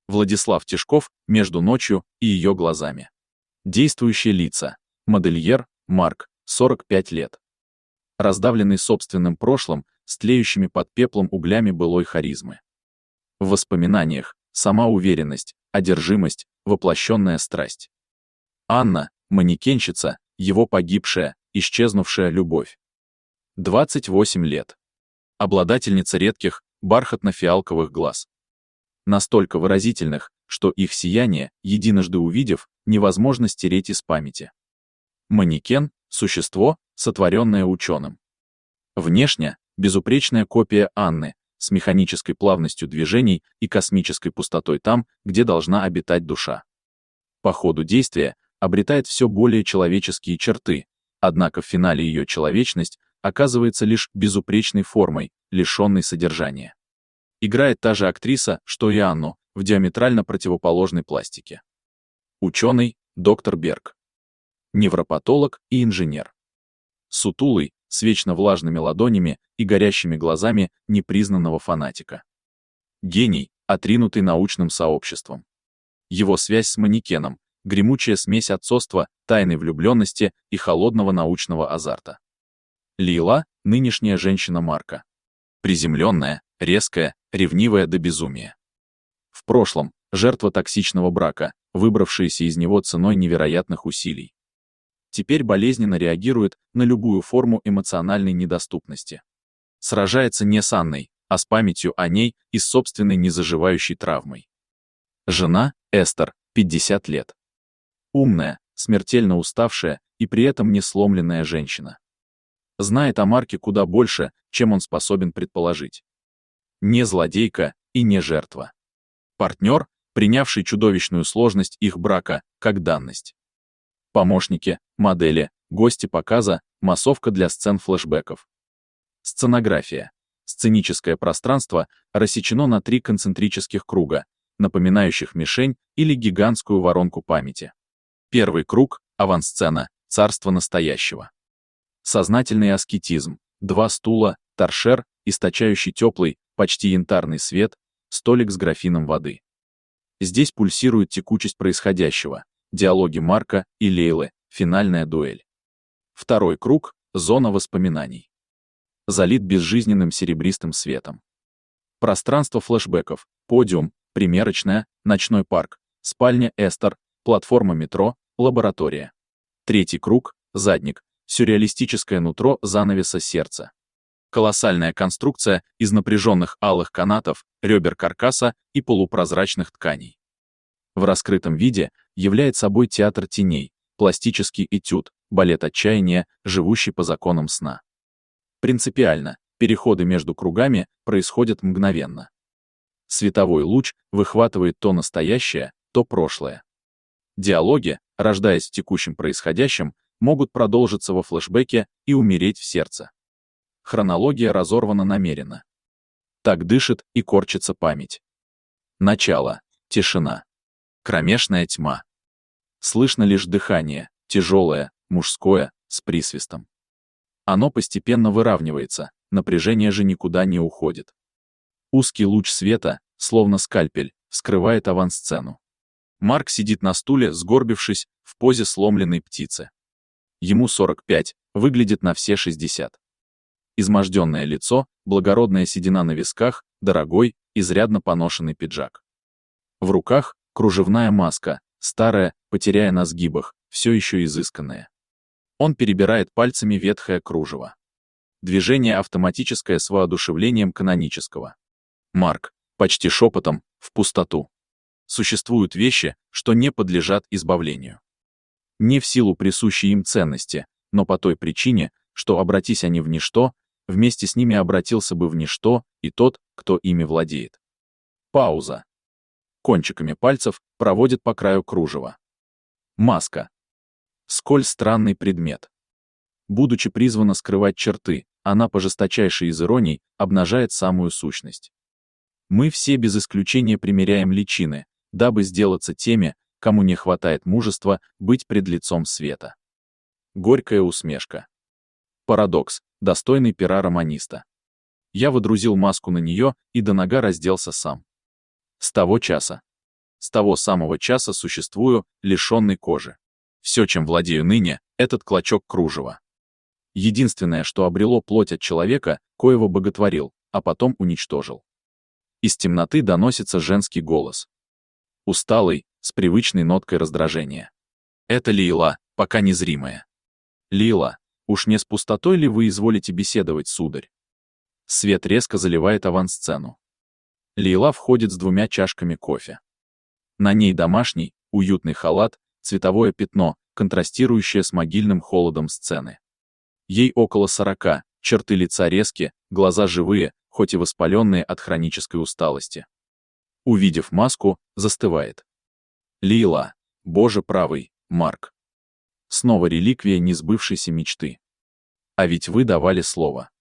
Владислав Тишков «Между ночью и ее глазами». Действующие лица. Модельер Марк, 45 лет. Раздавленный собственным прошлым, с тлеющими под пеплом углями былой харизмы. В воспоминаниях сама уверенность, одержимость, воплощенная страсть. Анна, манекенщица, его погибшая, исчезнувшая любовь. 28 лет. Обладательница редких, бархатно-фиалковых глаз. Настолько выразительных, что их сияние, единожды увидев, невозможно стереть из памяти. Манекен — существо, сотворенное ученым. Внешне — безупречная копия Анны, с механической плавностью движений и космической пустотой там, где должна обитать душа. По ходу действия обретает все более человеческие черты, однако в финале ее человечность оказывается лишь безупречной формой, лишенной содержания. Играет та же актриса, что и Анну, в диаметрально противоположной пластике. Ученый, доктор Берг. Невропатолог и инженер. Сутулый, с вечно влажными ладонями и горящими глазами непризнанного фанатика. Гений, отринутый научным сообществом. Его связь с манекеном — гремучая смесь отцовства, тайной влюбленности и холодного научного азарта. Лейла — нынешняя женщина Марка. Приземленная, резкая, ревнивая до безумия. В прошлом — жертва токсичного брака, выбравшаяся из него ценой невероятных усилий. Теперь болезненно реагирует на любую форму эмоциональной недоступности. Сражается не с Анной, а с памятью о ней и с собственной незаживающей травмой. Жена — Эстер, 50 лет. Умная, смертельно уставшая и при этом не сломленная женщина. Знает о Марке куда больше, чем он способен предположить. Не злодейка и не жертва. Партнер, принявший чудовищную сложность их брака как данность. Помощники, модели, гости показа, массовка для сцен флешбеков. Сценография. Сценическое пространство рассечено на 3 концентрических круга, напоминающих мишень или гигантскую воронку памяти. Первый круг — авансцена, царство настоящего. Сознательный аскетизм, 2 стула, торшер, источающий теплый, почти янтарный свет, столик с графином воды. Здесь пульсирует текучесть происходящего, диалоги Марка и Лейлы, финальная дуэль. Второй круг — зона воспоминаний. Залит безжизненным серебристым светом. Пространство флешбеков, подиум, примерочная, ночной парк, спальня Эстер, платформа метро, лаборатория. Третий круг — задник, сюрреалистическое нутро занавеса сердца. Колоссальная конструкция из напряженных алых канатов, ребер каркаса и полупрозрачных тканей. В раскрытом виде являет собой театр теней, пластический этюд, балет отчаяния, живущий по законам сна. Принципиально, переходы между кругами происходят мгновенно. Световой луч выхватывает то настоящее, то прошлое. Диалоги, рождаясь в текущем происходящем, могут продолжиться во флешбеке и умереть в сердце. Хронология разорвана намеренно. Так дышит и корчится память. Начало. Тишина. Кромешная тьма. Слышно лишь дыхание, тяжелое, мужское, с присвистом. Оно постепенно выравнивается, напряжение же никуда не уходит. Узкий луч света, словно скальпель, вскрывает авансцену. Марк сидит на стуле, сгорбившись, в позе сломленной птицы. Ему 45, выглядит на все 60. Изможденное лицо, благородная седина на висках, дорогой, изрядно поношенный пиджак. В руках кружевная маска, старая, потеряя на сгибах, все еще изысканная. Он перебирает пальцами ветхое кружево. Движение автоматическое с воодушевлением канонического. Марк, почти шепотом, в пустоту. Существуют вещи, что не подлежат избавлению. Не в силу присущей им ценности, но по той причине, что обратись они в ничто, вместе с ними обратился бы в ничто и тот, кто ими владеет. Пауза. Кончиками пальцев проводит по краю кружева. Маска. Сколь странный предмет. Будучи призвана скрывать черты, она по жесточайшей из ироний обнажает самую сущность. Мы все без исключения примеряем личины, дабы сделаться теми, кому не хватает мужества быть пред лицом света. Горькая усмешка. Парадокс, достойный пера романиста. Я водрузил маску на нее и до нога разделся сам. С того часа. С того самого часа существую, лишенный кожи. Все, чем владею ныне, этот клочок кружева. Единственное, что обрело плоть от человека, коего боготворил, а потом уничтожил. Из темноты доносится женский голос. Усталый, с привычной ноткой раздражения. Это Лейла, пока незримая. Лейла, уж не с пустотой ли вы изволите беседовать, сударь? Свет резко заливает авансцену. Лейла входит с 2 чашками кофе. На ней домашний, уютный халат, цветовое пятно, контрастирующее с могильным холодом сцены. Ей около 40, черты лица резкие, глаза живые, хоть и воспаленные от хронической усталости. Увидев маску, застывает. Лейла, Боже правый, Марк. Снова реликвия несбывшейся мечты. А ведь вы давали слово.